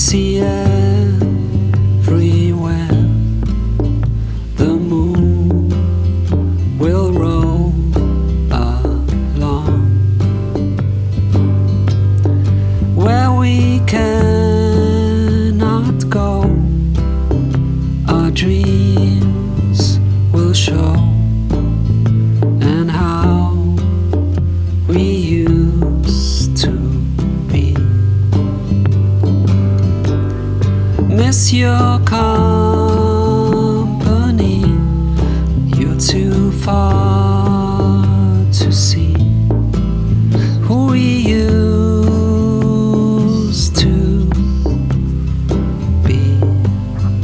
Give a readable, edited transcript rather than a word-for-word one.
see everywhere. The moon will roll along where we cannot go. Our dreams will show, and how we used to be. Miss your car